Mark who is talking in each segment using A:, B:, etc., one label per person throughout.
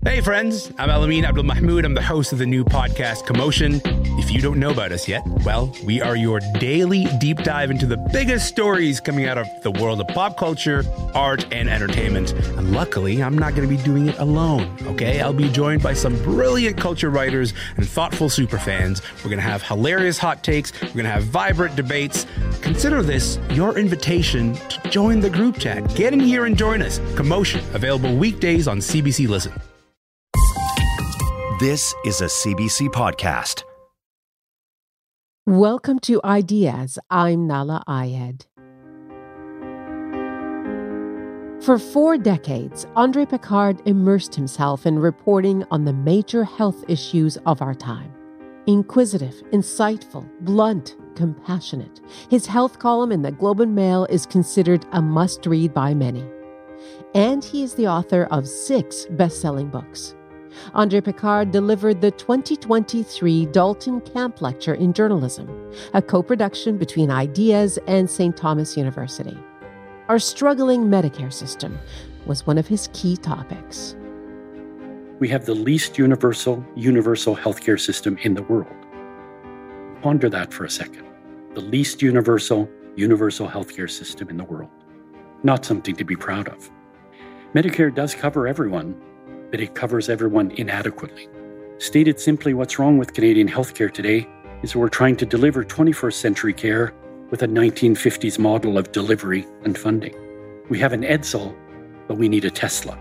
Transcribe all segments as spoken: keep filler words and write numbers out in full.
A: Hey friends, I'm Alamin Abdul Mahmoud. I'm the host of the new podcast, Commotion. If you don't know about us yet, well, we are your daily deep dive into the biggest stories coming out of the world of pop culture, art, and entertainment. And luckily, I'm not going to be doing it alone, okay? I'll be joined by some brilliant culture writers and thoughtful superfans. We're going to have hilarious hot takes. We're going to have vibrant debates. Consider this your invitation to join the group chat. Get in here and join us. Commotion, available weekdays on C B C Listen.
B: This is a C B C podcast.
C: Welcome to Ideas. I'm Nala Ayed. For four decades, André Picard immersed himself in reporting on the major health issues of our time. Inquisitive, insightful, blunt, compassionate, his health column in the Globe and Mail is considered a must-read by many. And he is the author of six best-selling books. André Picard delivered the twenty twenty-three Dalton Camp Lecture in Journalism, a co-production between Ideas and Saint Thomas University. Our struggling Medicare system was one of his key topics.
D: We have the least universal, universal healthcare system in the world. Ponder that for a second. The least universal, universal healthcare system in the world. Not something to be proud of. Medicare does cover everyone, but it covers everyone inadequately. Stated simply, what's wrong with Canadian healthcare today is we're trying to deliver twenty-first century care with a nineteen fifties model of delivery and funding. We have an Edsel, but we need a Tesla.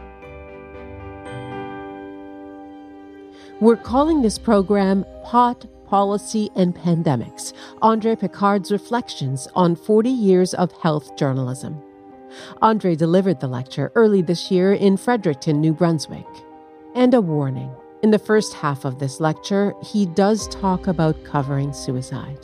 C: We're calling this program Pot, Policy and Pandemics, André Picard's reflections on forty years of health journalism. André delivered the lecture early this year in Fredericton, New Brunswick. And a warning. In the first half of this lecture, he does talk about covering suicide.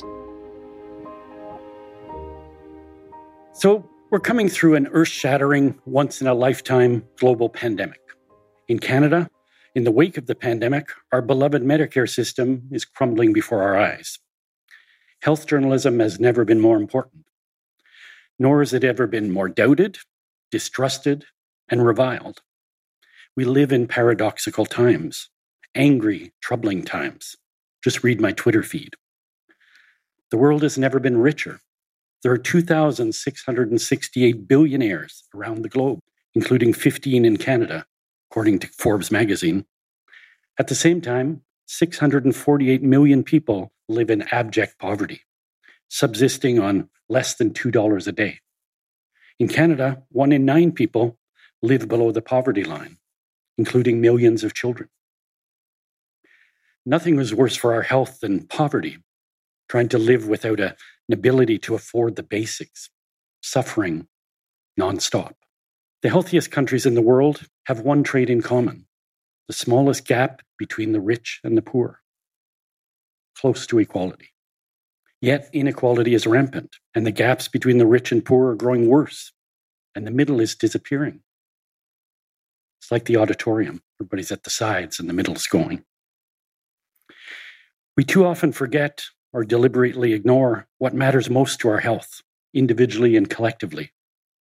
D: So we're coming through an earth-shattering, once-in-a-lifetime global pandemic. In Canada, in the wake of the pandemic, our beloved Medicare system is crumbling before our eyes. Health journalism has never been more important. Nor has it ever been more doubted, distrusted, and reviled. We live in paradoxical times, angry, troubling times. Just read my Twitter feed. The world has never been richer. There are two thousand six hundred sixty-eight billionaires around the globe, including fifteen in Canada, according to Forbes magazine. At the same time, six hundred forty-eight million people live in abject poverty, subsisting on less than two dollars a day. In Canada, one in nine people live below the poverty line, including millions of children. Nothing was worse for our health than poverty, trying to live without a, an ability to afford the basics, suffering nonstop. The healthiest countries in the world have one trait in common: the smallest gap between the rich and the poor, close to equality. Yet inequality is rampant, and the gaps between the rich and poor are growing worse, and the middle is disappearing. It's like the auditorium. Everybody's at the sides and the middle's going. We too often forget or deliberately ignore what matters most to our health, individually and collectively.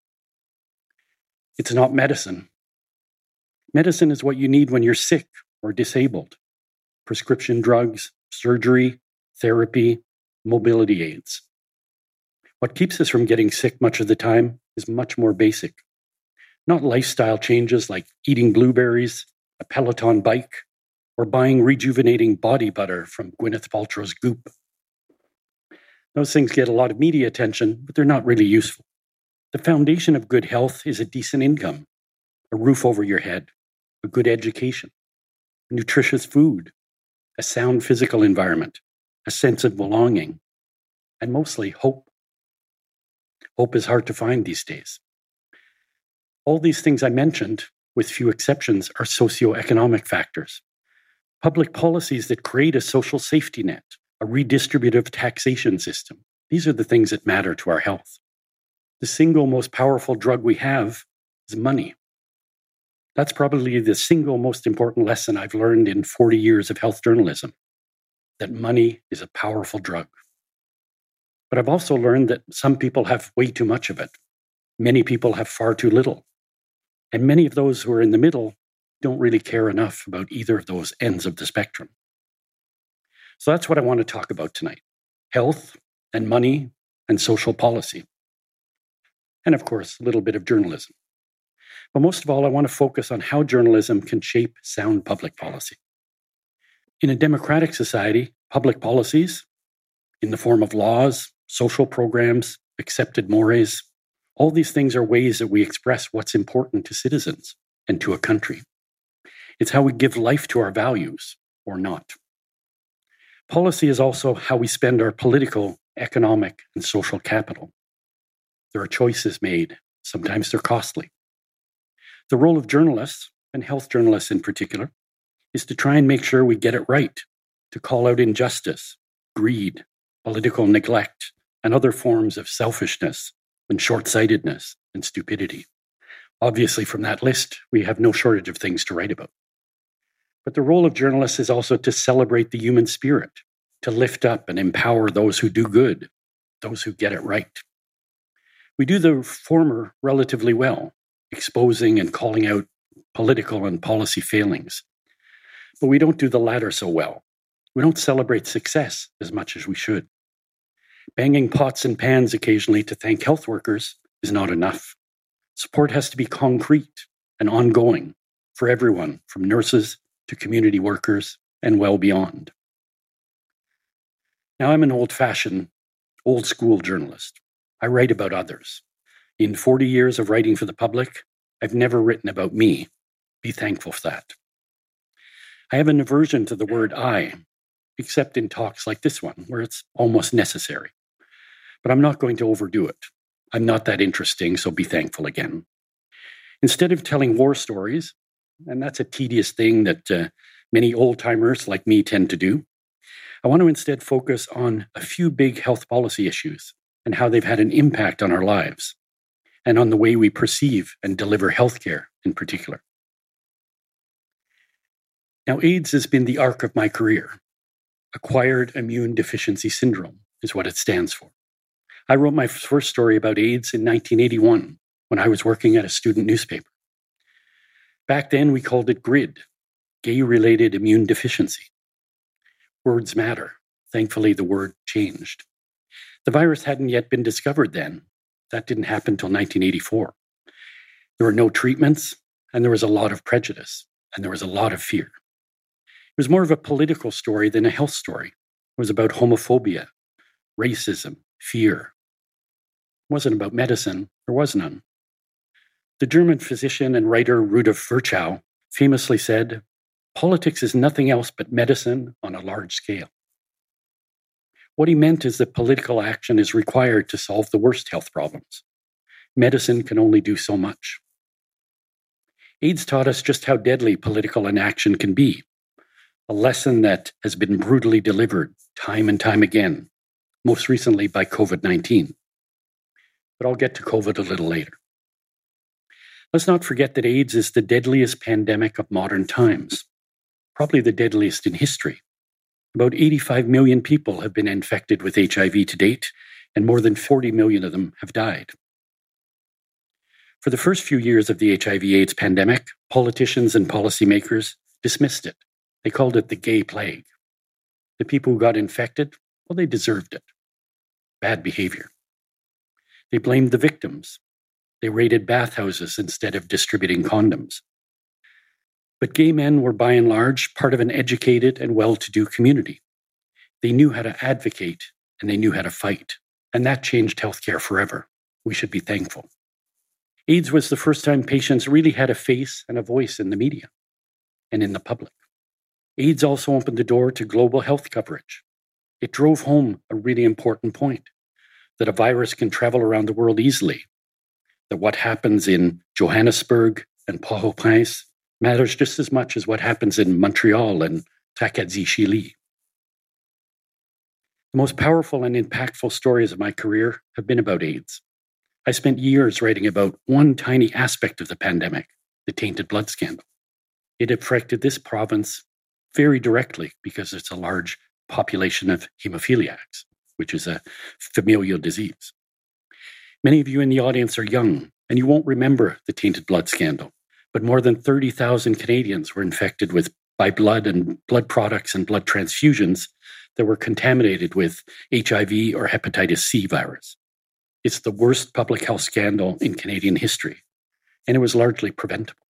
D: It's not medicine. Medicine is what you need when you're sick or disabled. Prescription drugs, surgery, therapy, mobility aids. What keeps us from getting sick much of the time is much more basic. Not lifestyle changes like eating blueberries, a Peloton bike, or buying rejuvenating body butter from Gwyneth Paltrow's Goop. Those things get a lot of media attention, but they're not really useful. The foundation of good health is a decent income, a roof over your head, a good education, nutritious food, a sound physical environment, a sense of belonging, and mostly hope. Hope is hard to find these days. All these things I mentioned, with few exceptions, are socioeconomic factors. Public policies that create a social safety net, a redistributive taxation system. These are the things that matter to our health. The single most powerful drug we have is money. That's probably the single most important lesson I've learned in forty years of health journalism, that money is a powerful drug. But I've also learned that some people have way too much of it. Many people have far too little. And many of those who are in the middle don't really care enough about either of those ends of the spectrum. So that's what I want to talk about tonight: health and money and social policy. And of course, a little bit of journalism. But most of all, I want to focus on how journalism can shape sound public policy. In a democratic society, public policies, in the form of laws, social programs, accepted mores, all these things are ways that we express what's important to citizens and to a country. It's how we give life to our values, or not. Policy is also how we spend our political, economic, and social capital. There are choices made. Sometimes they're costly. The role of journalists, and health journalists in particular, is to try and make sure we get it right, to call out injustice, greed, political neglect, and other forms of selfishness and short-sightedness and stupidity. Obviously, from that list, we have no shortage of things to write about. But the role of journalists is also to celebrate the human spirit, to lift up and empower those who do good, those who get it right. We do the former relatively well, exposing and calling out political and policy failings. But we don't do the latter so well. We don't celebrate success as much as we should. Banging pots and pans occasionally to thank health workers is not enough. Support has to be concrete and ongoing for everyone, from nurses to community workers and well beyond. Now, I'm an old-fashioned, old-school journalist. I write about others. In forty years of writing for the public, I've never written about me. Be thankful for that. I have an aversion to the word I, except in talks like this one, where it's almost necessary. But I'm not going to overdo it. I'm not that interesting, so be thankful again. Instead of telling war stories, and that's a tedious thing that uh, many old-timers like me tend to do, I want to instead focus on a few big health policy issues and how they've had an impact on our lives and on the way we perceive and deliver healthcare in particular. Now, AIDS has been the arc of my career. Acquired immune deficiency syndrome is what it stands for. I wrote my first story about AIDS in nineteen eighty-one when I was working at a student newspaper. Back then, we called it GRID, gay-related immune deficiency. Words matter. Thankfully, the word changed. The virus hadn't yet been discovered then. That didn't happen until nineteen eighty-four. There were no treatments, and there was a lot of prejudice, and there was a lot of fear. It was more of a political story than a health story. It was about homophobia, racism, fear. It wasn't about medicine. There was none. The German physician and writer Rudolf Virchow famously said, "Politics is nothing else but medicine on a large scale." What he meant is that political action is required to solve the worst health problems. Medicine can only do so much. AIDS taught us just how deadly political inaction can be, a lesson that has been brutally delivered time and time again, most recently by covid nineteen. But I'll get to COVID a little later. Let's not forget that AIDS is the deadliest pandemic of modern times, probably the deadliest in history. About eighty-five million people have been infected with H I V to date, and more than forty million of them have died. For the first few years of the H I V AIDS pandemic, politicians and policymakers dismissed it. They called it the gay plague. The people who got infected, well, they deserved it. Bad behavior. They blamed the victims. They raided bathhouses instead of distributing condoms. But gay men were by and large part of an educated and well-to-do community. They knew how to advocate and they knew how to fight. And that changed healthcare forever. We should be thankful. AIDS was the first time patients really had a face and a voice in the media and in the public. AIDS also opened the door to global health coverage. It drove home a really important point, that a virus can travel around the world easily, that what happens in Johannesburg and Port-au-Prince matters just as much as what happens in Montreal and Tracadie-Chili. The most powerful and impactful stories of my career have been about AIDS. I spent years writing about one tiny aspect of the pandemic, the tainted blood scandal. It affected this province very directly because it's a large population of hemophiliacs, which is a familial disease. Many of you in the audience are young, and you won't remember the tainted blood scandal. but more than thirty thousand Canadians were infected with by blood and blood products and blood transfusions that were contaminated with H I V or hepatitis C virus. It's the worst public health scandal in Canadian history, and it was largely preventable.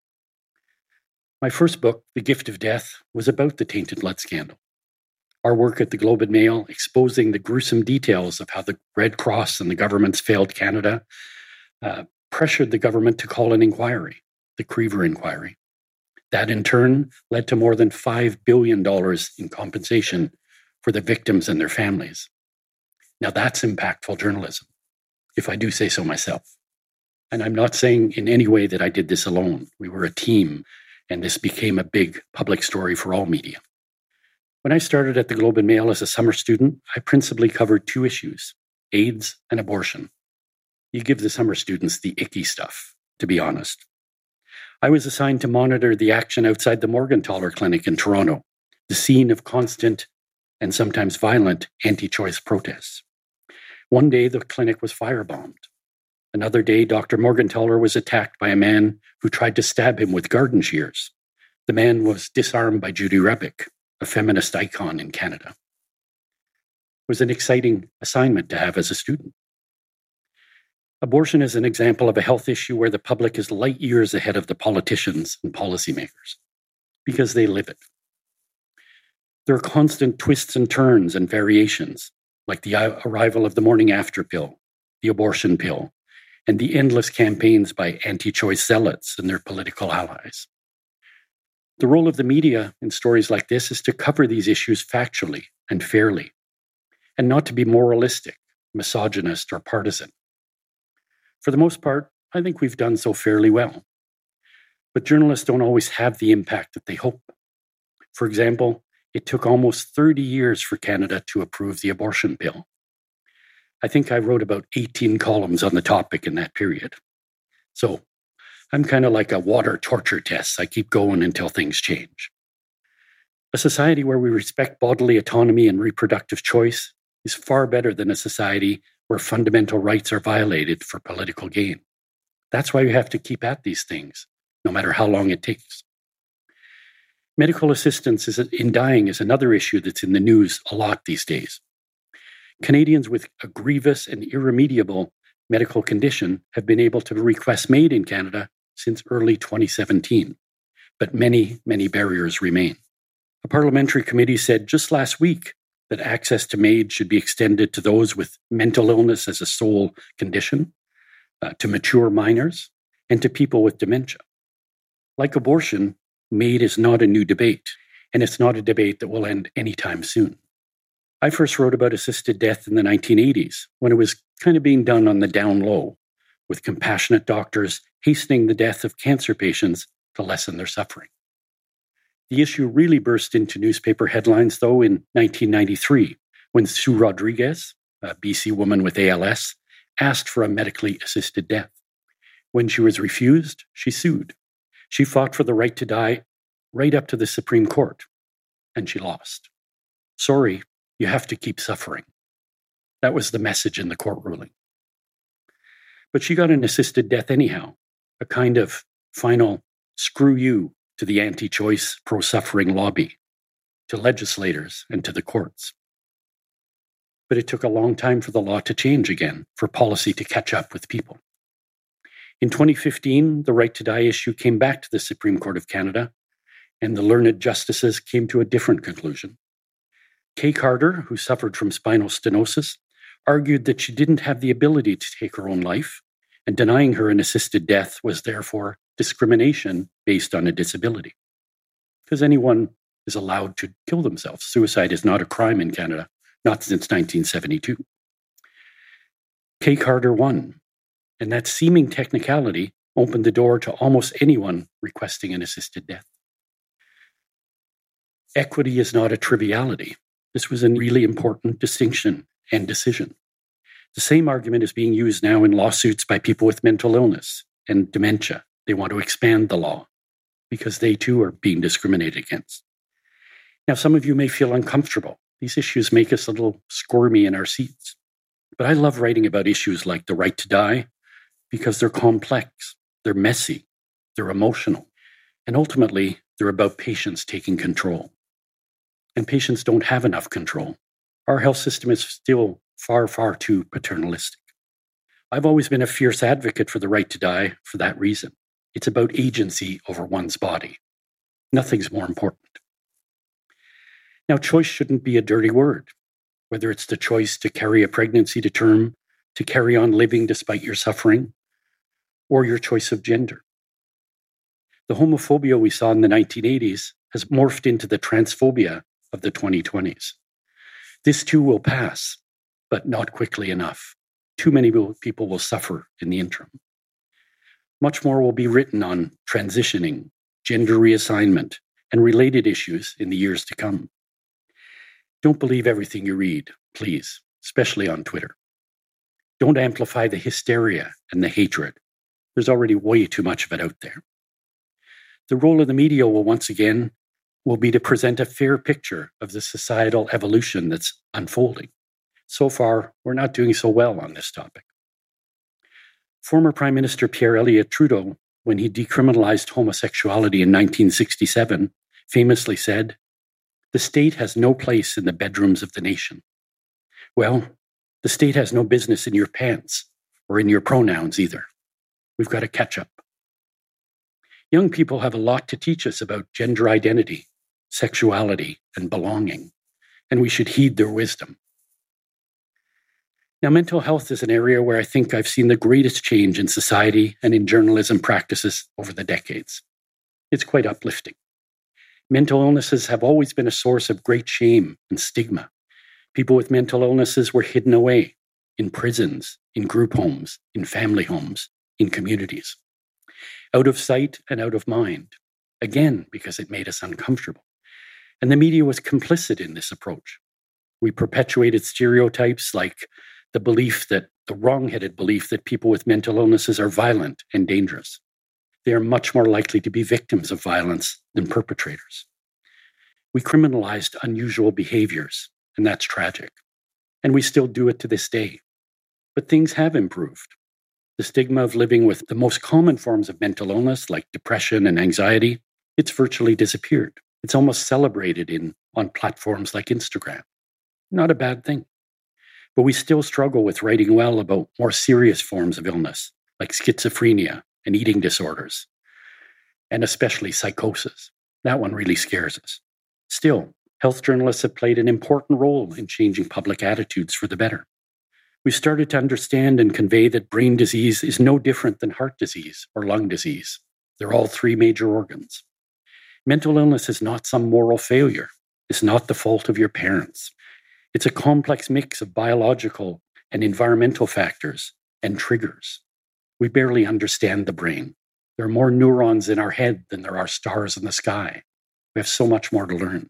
D: My first book, The Gift of Death, was about the tainted blood scandal. Our work at the Globe and Mail exposing the gruesome details of how the Red Cross and the government's failed Canada uh, pressured the government to call an inquiry, the Creever Inquiry. That in turn led to more than five billion dollars in compensation for the victims and their families. Now that's impactful journalism, if I do say so myself. And I'm not saying in any way that I did this alone. We were a team, and this became a big public story for all media. When I started at the Globe and Mail as a summer student, I principally covered two issues, AIDS and abortion. You give the summer students the icky stuff, to be honest. I was assigned to monitor the action outside the Morgentaler Clinic in Toronto, the scene of constant and sometimes violent anti-choice protests. One day, the clinic was firebombed. Another day, Doctor Morgentaler was attacked by a man who tried to stab him with garden shears. The man was disarmed by Judy Rebick, a feminist icon in Canada. It was an exciting assignment to have as a student. Abortion is an example of a health issue where the public is light years ahead of the politicians and policymakers because they live it. There are constant twists and turns and variations, like the arrival of the morning after pill, the abortion pill, and the endless campaigns by anti-choice zealots and their political allies. The role of the media in stories like this is to cover these issues factually and fairly, and not to be moralistic, misogynist, or partisan. For the most part, I think we've done so fairly well. But journalists don't always have the impact that they hope. For example, it took almost thirty years for Canada to approve the abortion bill. I think I wrote about eighteen columns on the topic in that period. So I'm kind of like a water torture test. I keep going until things change. A society where we respect bodily autonomy and reproductive choice is far better than a society where fundamental rights are violated for political gain. That's why we have to keep at these things, no matter how long it takes. Medical assistance in dying is another issue that's in the news a lot these days. Canadians with a grievous and irremediable medical condition have been able to request MAID in Canada since early twenty seventeen, but many, many barriers remain. A parliamentary committee said just last week that access to MAID should be extended to those with mental illness as a sole condition, uh, to mature minors, and to people with dementia. Like abortion, MAID is not a new debate, and it's not a debate that will end anytime soon. I first wrote about assisted death in the nineteen eighties, when it was kind of being done on the down low, with compassionate doctors hastening the death of cancer patients to lessen their suffering. The issue really burst into newspaper headlines, though, in nineteen ninety-three, when Sue Rodriguez, a B C woman with A L S, asked for a medically assisted death. When she was refused, she sued. She fought for the right to die right up to the Supreme Court, and she lost. Sorry, you have to keep suffering. That was the message in the court ruling. But she got an assisted death anyhow, a kind of final screw you to the anti-choice, pro-suffering lobby, to legislators and to the courts. But it took a long time for the law to change again, for policy to catch up with people. In twenty fifteen, the right to die issue came back to the Supreme Court of Canada, and the learned justices came to a different conclusion. Kay Carter, who suffered from spinal stenosis, argued that she didn't have the ability to take her own life, and denying her an assisted death was therefore discrimination based on a disability. Because anyone is allowed to kill themselves. Suicide is not a crime in Canada, not since nineteen seventy-two. Kay Carter won, and that seeming technicality opened the door to almost anyone requesting an assisted death. Equity is not a triviality. This was a really important distinction and decision. The same argument is being used now in lawsuits by people with mental illness and dementia. They want to expand the law because they too are being discriminated against. Now, some of you may feel uncomfortable. These issues make us a little squirmy in our seats. But I love writing about issues like the right to die because they're complex, they're messy, they're emotional, and ultimately, they're about patients taking control. And patients don't have enough control. Our health system is still far, far too paternalistic. I've always been a fierce advocate for the right to die for that reason. It's about agency over one's body. Nothing's more important. Now, choice shouldn't be a dirty word, whether it's the choice to carry a pregnancy to term, to carry on living despite your suffering, or your choice of gender. The homophobia we saw in the nineteen eighties has morphed into the transphobia of the twenty twenties. This too will pass, but not quickly enough. Too many people will suffer in the interim. Much more will be written on transitioning, gender reassignment, and related issues in the years to come. Don't believe everything you read, please, especially on Twitter. Don't amplify the hysteria and the hatred. There's already way too much of it out there. The role of the media will once again will be to present a fair picture of the societal evolution that's unfolding. So far, we're not doing so well on this topic. Former Prime Minister Pierre Elliott Trudeau, when he decriminalized homosexuality in nineteen sixty-seven, famously said, "The state has no place in the bedrooms of the nation." Well, the state has no business in your pants or in your pronouns either. We've got to catch up. Young people have a lot to teach us about gender identity, sexuality, and belonging, and we should heed their wisdom. Now, mental health is an area where I think I've seen the greatest change in society and in journalism practices over the decades. It's quite uplifting. Mental illnesses have always been a source of great shame and stigma. People with mental illnesses were hidden away in prisons, in group homes, in family homes, in communities. Out of sight and out of mind, again, because it made us uncomfortable. And the media was complicit in this approach. We perpetuated stereotypes like the belief that, the wrong-headed belief that people with mental illnesses are violent and dangerous. They are much more likely to be victims of violence than perpetrators. We criminalized unusual behaviors, and that's tragic. And we still do it to this day. But things have improved. The stigma of living with the most common forms of mental illness, like depression and anxiety, it's virtually disappeared. It's almost celebrated in on platforms like Instagram. Not a bad thing. But we still struggle with writing well about more serious forms of illness, like schizophrenia and eating disorders, and especially psychosis. That one really scares us. Still, health journalists have played an important role in changing public attitudes for the better. We've started to understand and convey that brain disease is no different than heart disease or lung disease. They're all three major organs. Mental illness is not some moral failure. It's not the fault of your parents. It's a complex mix of biological and environmental factors and triggers. We barely understand the brain. There are more neurons in our head than there are stars in the sky. We have so much more to learn.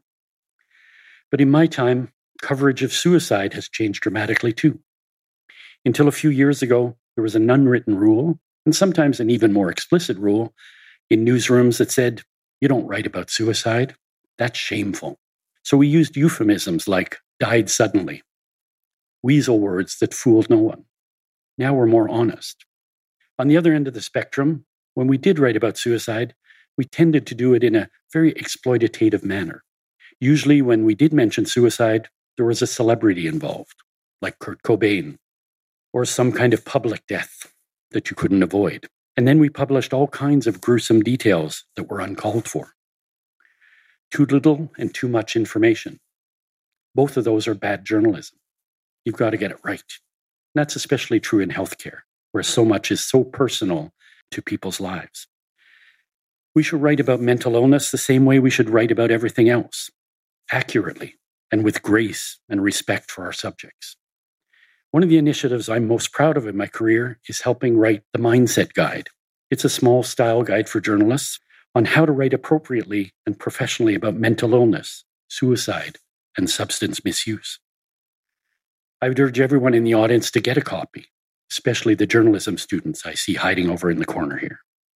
D: But in my time, coverage of suicide has changed dramatically too. Until a few years ago, there was an unwritten rule, and sometimes an even more explicit rule, in newsrooms that said, "You don't write about suicide. That's shameful." So we used euphemisms like "died suddenly," weasel words that fooled no one. Now we're more honest. On the other end of the spectrum, when we did write about suicide, we tended to do it in a very exploitative manner. Usually when we did mention suicide, there was a celebrity involved, like Kurt Cobain, or some kind of public death that you couldn't avoid. And then we published all kinds of gruesome details that were uncalled for. Too little and too much information. Both of those are bad journalism. You've got to get it right. And that's especially true in healthcare, where so much is so personal to people's lives. We should write about mental illness the same way we should write about everything else, accurately and with grace and respect for our subjects. One of the initiatives I'm most proud of in my career is helping write the Mindset Guide. It's a small style guide for journalists on how to write appropriately and professionally about mental illness, suicide, and substance misuse. I would urge everyone in the audience to get a copy, especially the journalism students I see hiding over in the corner here.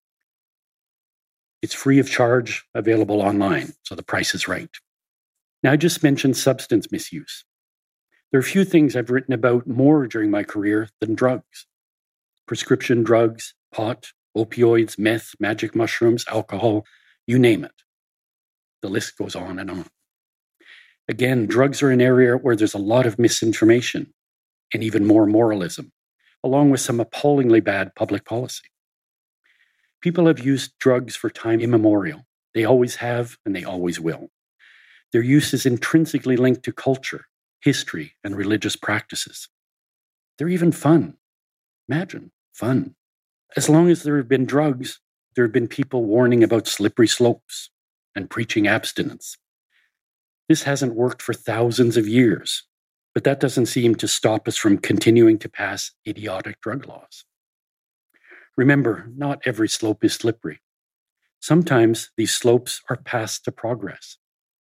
D: It's free of charge, available online, so the price is right. Now, I just mentioned substance misuse. There are few things I've written about more during my career than drugs. Prescription drugs, pot, opioids, meth, magic mushrooms, alcohol, you name it. The list goes on and on. Again, drugs are an area where there's a lot of misinformation and even more moralism, along with some appallingly bad public policy. People have used drugs for time immemorial. They always have, and they always will. Their use is intrinsically linked to culture, history, and religious practices. They're even fun. Imagine, fun. As long as there have been drugs, there have been people warning about slippery slopes and preaching abstinence. This hasn't worked for thousands of years, but that doesn't seem to stop us from continuing to pass idiotic drug laws. Remember, not every slope is slippery. Sometimes these slopes are paths to progress.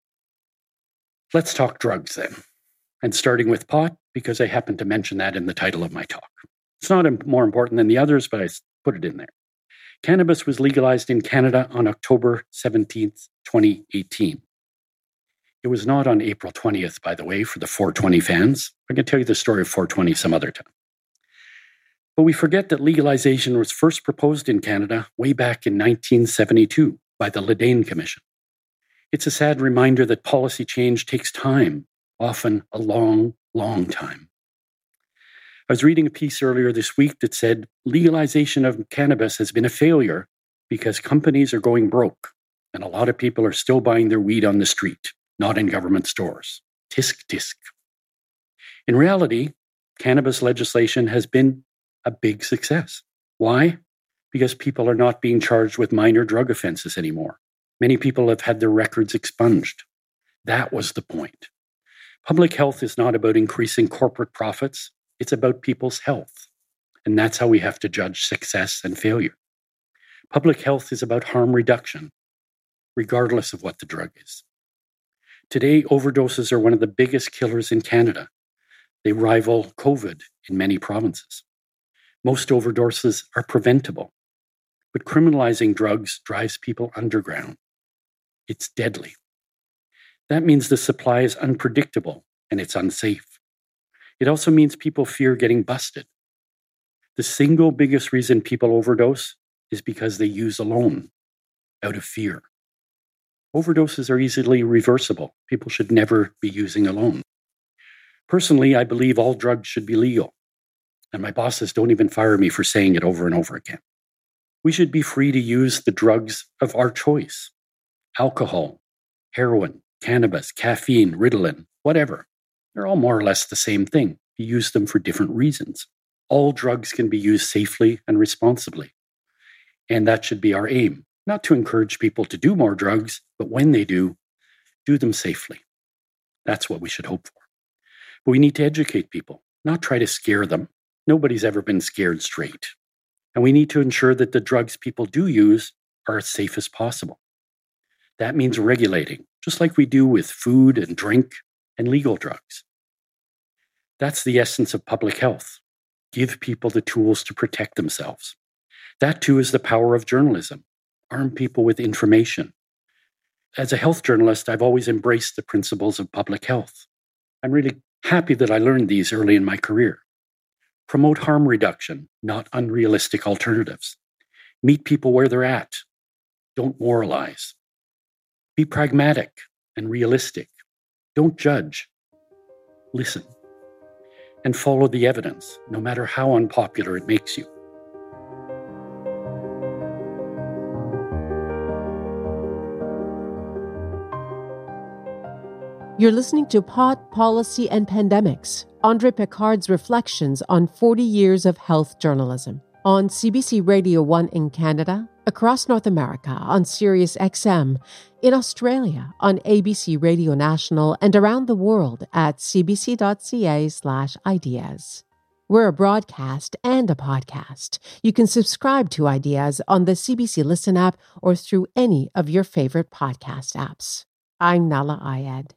D: Let's talk drugs then, and starting with pot, because I happen to mention that in the title of my talk. It's not more important than the others, but I put it in there. Cannabis was legalized in Canada on October seventeenth, twenty eighteen. It was not on April twentieth, by the way, for the four twenty fans. I can tell you the story of four twenty some other time. But we forget that legalization was first proposed in Canada way back in nineteen seventy-two by the Ledane Commission. It's a sad reminder that policy change takes time, often a long, long time. I was reading a piece earlier this week that said legalization of cannabis has been a failure because companies are going broke and a lot of people are still buying their weed on the street, not in government stores. Tisk, tisk. In reality, cannabis legislation has been a big success. Why? Because people are not being charged with minor drug offenses anymore. Many people have had their records expunged. That was the point. Public health is not about increasing corporate profits. It's about people's health. And that's how we have to judge success and failure. Public health is about harm reduction, regardless of what the drug is. Today, overdoses are one of the biggest killers in Canada. They rival COVID in many provinces. Most overdoses are preventable, but criminalizing drugs drives people underground. It's deadly. That means the supply is unpredictable and it's unsafe. It also means people fear getting busted. The single biggest reason people overdose is because they use alone, out of fear. Overdoses are easily reversible. People should never be using alone. Personally, I believe all drugs should be legal, and my bosses don't even fire me for saying it over and over again. We should be free to use the drugs of our choice. Alcohol, heroin, cannabis, caffeine, Ritalin, whatever. They're all more or less the same thing. You use them for different reasons. All drugs can be used safely and responsibly. And that should be our aim. Not to encourage people to do more drugs, but when they do, do them safely. That's what we should hope for. But we need to educate people, not try to scare them. Nobody's ever been scared straight. And we need to ensure that the drugs people do use are as safe as possible. That means regulating, just like we do with food and drink and legal drugs. That's the essence of public health. Give people the tools to protect themselves. That too is the power of journalism. Arm people with information. As a health journalist, I've always embraced the principles of public health. I'm really happy that I learned these early in my career. Promote harm reduction, not unrealistic alternatives. Meet people where they're at. Don't moralize. Be pragmatic and realistic. Don't judge. Listen. And follow the evidence, no matter how unpopular it makes you.
C: You're listening to Pot, Policy and Pandemics, André Picard's reflections on forty years of health journalism. On C B C Radio one in Canada, across North America on Sirius X M, in Australia on A B C Radio National, and around the world at cbc.ca slash ideas. We're a broadcast and a podcast. You can subscribe to Ideas on the C B C Listen app or through any of your favorite podcast apps. I'm Nala Ayed.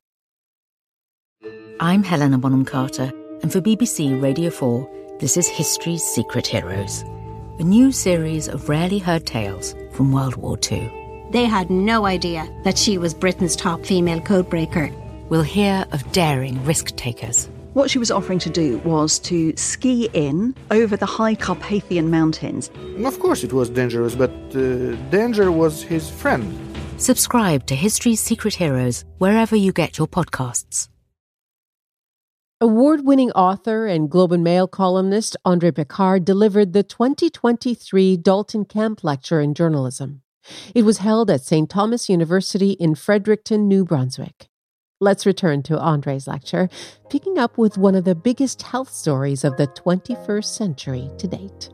E: I'm Helena Bonham Carter, and for B B C Radio four, this is History's Secret Heroes, a new series of rarely heard tales from World War Two.
F: They had no idea that she was Britain's top female codebreaker.
E: We'll hear of daring risk-takers
F: What she was offering to do was to ski in over the high Carpathian mountains.
G: Of course it was dangerous, but uh, danger was his friend.
E: Subscribe to History's Secret Heroes wherever you get your podcasts.
C: Award-winning author and Globe and Mail columnist André Picard delivered the twenty twenty-three Dalton Camp Lecture in Journalism. It was held at Saint Thomas University in Fredericton, New Brunswick. Let's return to André's lecture, picking up with one of the biggest health stories of the twenty-first century to date.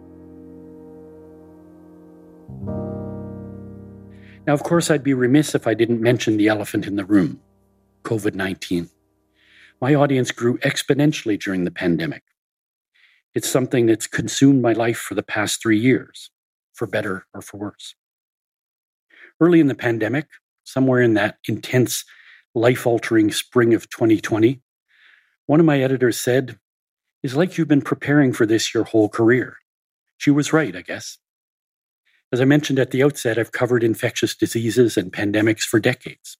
D: Now, of course, I'd be remiss if I didn't mention the elephant in the room, covid nineteen. My audience grew exponentially during the pandemic. It's something that's consumed my life for the past three years, for better or for worse. Early in the pandemic, somewhere in that intense, life-altering spring of twenty twenty, one of my editors said, "It's like you've been preparing for this your whole career." She was right, I guess. As I mentioned at the outset, I've covered infectious diseases and pandemics for decades.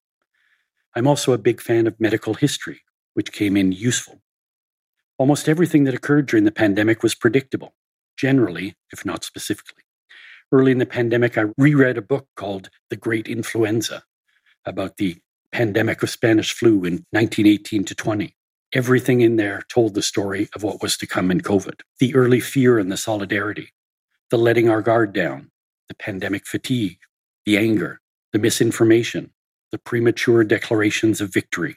D: I'm also a big fan of medical history, which came in useful. Almost everything that occurred during the pandemic was predictable, generally, if not specifically. Early in the pandemic, I reread a book called The Great Influenza, about the pandemic of Spanish flu in nineteen eighteen to twenty. Everything in there told the story of what was to come in COVID. The early fear and the solidarity, the letting our guard down, the pandemic fatigue, the anger, the misinformation, the premature declarations of victory.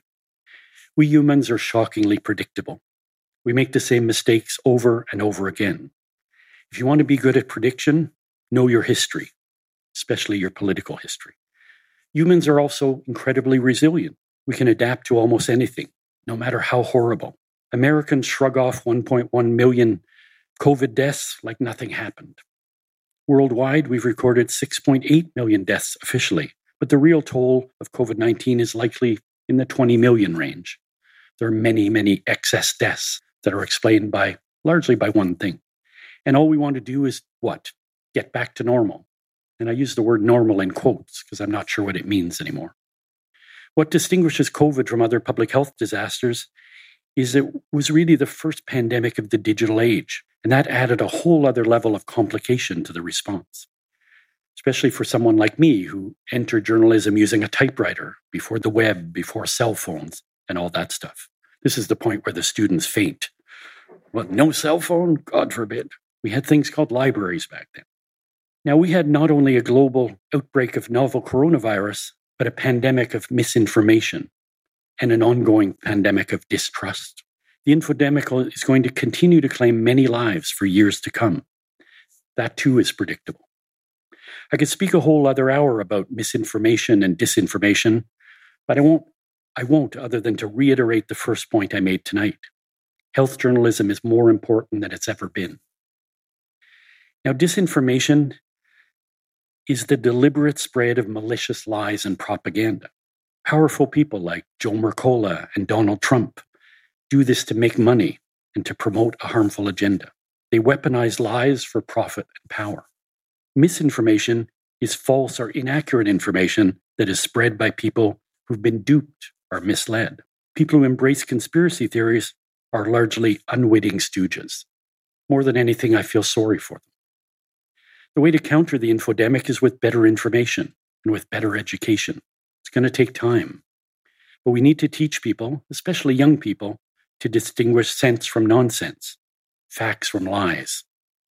D: We humans are shockingly predictable. We make the same mistakes over and over again. If you want to be good at prediction, know your history, especially your political history. Humans are also incredibly resilient. We can adapt to almost anything, no matter how horrible. Americans shrug off one point one million COVID deaths like nothing happened. Worldwide, we've recorded six point eight million deaths officially, but the real toll of covid nineteen is likely in the twenty million range. There are many, many excess deaths that are explained by largely by one thing. And all we want to do is what? Get back to normal. And I use the word normal in quotes because I'm not sure what it means anymore. What distinguishes COVID from other public health disasters is it was really the first pandemic of the digital age, and that added a whole other level of complication to the response, especially for someone like me who entered journalism using a typewriter before the web, before cell phones, and all that stuff. This is the point where the students faint. Well, no cell phone? God forbid. We had things called libraries back then. Now, we had not only a global outbreak of novel coronavirus, but a pandemic of misinformation and an ongoing pandemic of distrust. The infodemic is going to continue to claim many lives for years to come. That too is predictable. I could speak a whole other hour about misinformation and disinformation, but I won't, I won't other than to reiterate the first point I made tonight. Health journalism is more important than it's ever been. Now, disinformation is the deliberate spread of malicious lies and propaganda. Powerful people like Joe Mercola and Donald Trump do this to make money and to promote a harmful agenda. They weaponize lies for profit and power. Misinformation is false or inaccurate information that is spread by people who've been duped or misled. People who embrace conspiracy theories are largely unwitting stooges. More than anything, I feel sorry for them. The way to counter the infodemic is with better information and with better education. It's going to take time. But we need to teach people, especially young people, to distinguish sense from nonsense, facts from lies.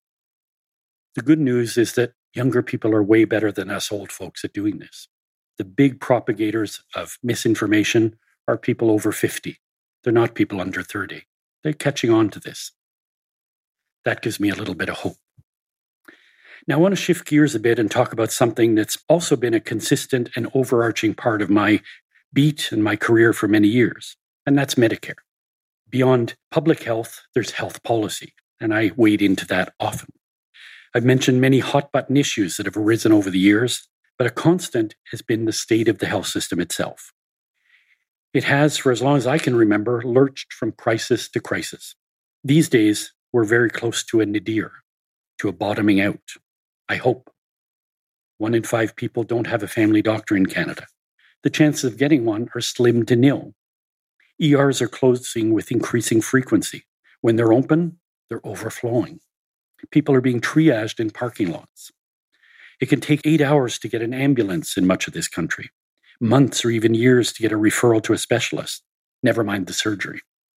D: The good news is that younger people are way better than us old folks at doing this. The big propagators of misinformation are people over fifty. They're not people under thirty. They're catching on to this. That gives me a little bit of hope. Now, I want to shift gears a bit and talk about something that's also been a consistent and overarching part of my beat and my career for many years, and that's Medicare. Beyond public health, there's health policy, and I wade into that often. I've mentioned many hot-button issues that have arisen over the years, but a constant has been the state of the health system itself. It has, for as long as I can remember, lurched from crisis to crisis. These days, we're very close to a nadir, to a bottoming out. I hope. One in five people don't have a family doctor in Canada. The chances of getting one are slim to nil. E Rs are closing with increasing frequency. When they're open, they're overflowing. People are being triaged in parking lots. It can take eight hours to get an ambulance in much of this country, months or even years to get a referral to a specialist, never mind the surgery.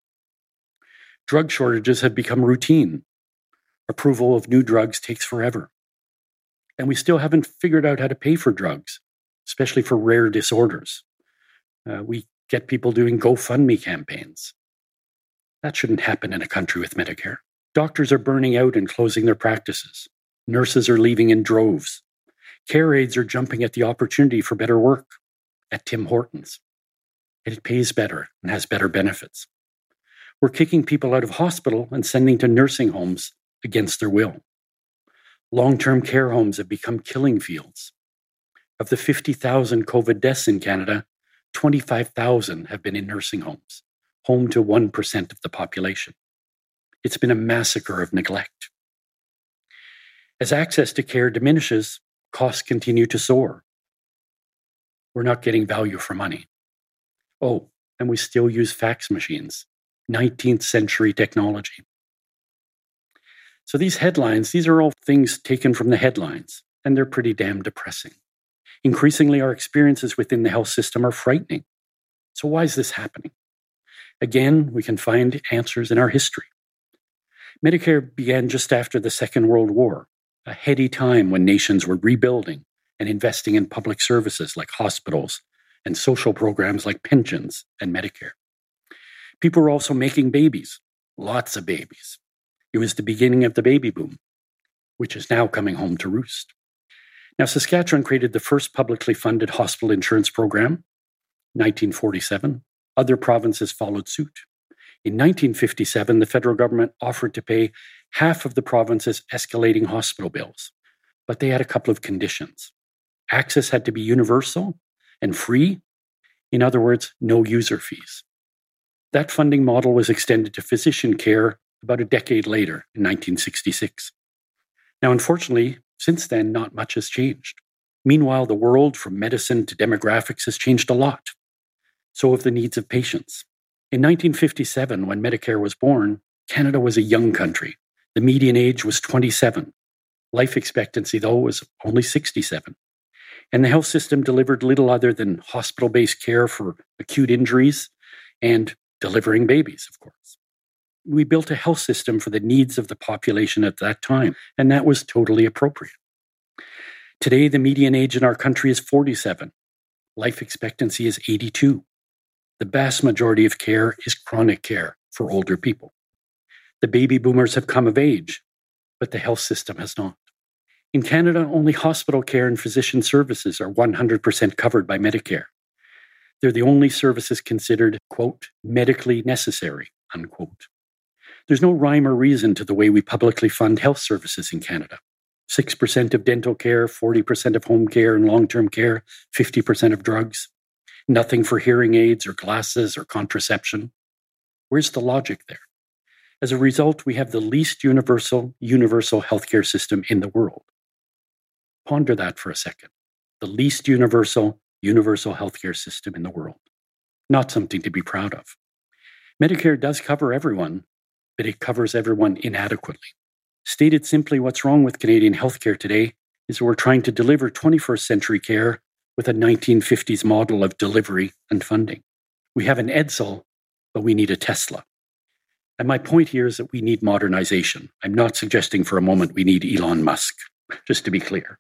D: Drug shortages have become routine. Approval of new drugs takes forever. And we still haven't figured out how to pay for drugs, especially for rare disorders. Uh, we get people doing GoFundMe campaigns. That shouldn't happen in a country with Medicare. Doctors are burning out and closing their practices. Nurses are leaving in droves. Care aides are jumping at the opportunity for better work at Tim Hortons. And it pays better and has better benefits. We're kicking people out of hospital and sending to nursing homes against their will. Long-term care homes have become killing fields. Of the fifty thousand COVID deaths in Canada, twenty-five thousand have been in nursing homes, home to one percent of the population. It's been a massacre of neglect. As access to care diminishes, costs continue to soar. We're not getting value for money. Oh, and we still use fax machines, nineteenth century technology. So these headlines, these are all things taken from the headlines, and they're pretty damn depressing. Increasingly, our experiences within the health system are frightening. So why is this happening? Again, we can find answers in our history. Medicare began just after the Second World War, a heady time when nations were rebuilding and investing in public services like hospitals and social programs like pensions and Medicare. People were also making babies, lots of babies. It was the beginning of the baby boom, which is now coming home to roost. Now, Saskatchewan created the first publicly funded hospital insurance program, nineteen forty-seven. Other provinces followed suit. In nineteen fifty-seven, the federal government offered to pay half of the province's escalating hospital bills, but they had a couple of conditions. Access had to be universal and free. In other words, no user fees. That funding model was extended to physician care about a decade later, in nineteen sixty-six. Now, unfortunately, since then, not much has changed. Meanwhile, the world, from medicine to demographics, has changed a lot. So have the needs of patients. In nineteen fifty-seven, when Medicare was born, Canada was a young country. The median age was twenty-seven. Life expectancy, though, was only sixty-seven. And the health system delivered little other than hospital-based care for acute injuries and delivering babies, of course. We built a health system for the needs of the population at that time, and that was totally appropriate. Today, the median age in our country is forty-seven. Life expectancy is eighty-two. The vast majority of care is chronic care for older people. The baby boomers have come of age, but the health system has not. In Canada, only hospital care and physician services are one hundred percent covered by Medicare. They're the only services considered, quote, medically necessary, unquote. There's no rhyme or reason to the way we publicly fund health services in Canada. six percent of dental care, forty percent of home care and long-term care, fifty percent of drugs. Nothing for hearing aids or glasses or contraception. Where's the logic there? As a result, we have the least universal, universal healthcare system in the world. Ponder that for a second. The least universal, universal healthcare system in the world. Not something to be proud of. Medicare does cover everyone, but it covers everyone inadequately. Stated simply, what's wrong with Canadian healthcare today is we're trying to deliver twenty-first century care with a nineteen fifties model of delivery and funding. We have an Edsel, but we need a Tesla. And my point here is that we need modernization. I'm not suggesting for a moment we need Elon Musk, just to be clear.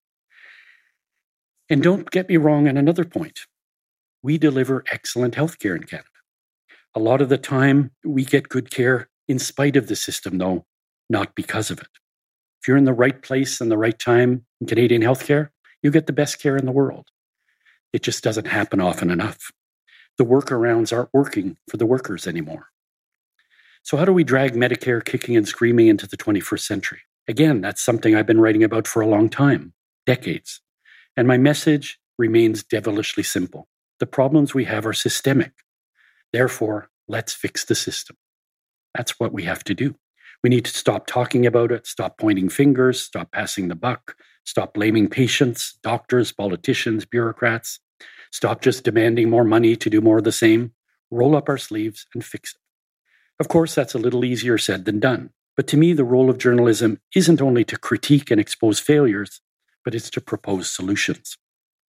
D: And don't get me wrong on another point. We deliver excellent healthcare in Canada. A lot of the time, we get good care in spite of the system, though, not because of it. If you're in the right place and the right time in Canadian healthcare, you get the best care in the world. It just doesn't happen often enough. The workarounds aren't working for the workers anymore. So how do we drag Medicare kicking and screaming into the twenty-first century? Again, that's something I've been writing about for a long time, decades. And my message remains devilishly simple. The problems we have are systemic. Therefore, let's fix the system. That's what we have to do. We need to stop talking about it, stop pointing fingers, stop passing the buck, stop blaming patients, doctors, politicians, bureaucrats, stop just demanding more money to do more of the same, roll up our sleeves, and fix it. Of course, that's a little easier said than done. But to me, the role of journalism isn't only to critique and expose failures, but it's to propose solutions.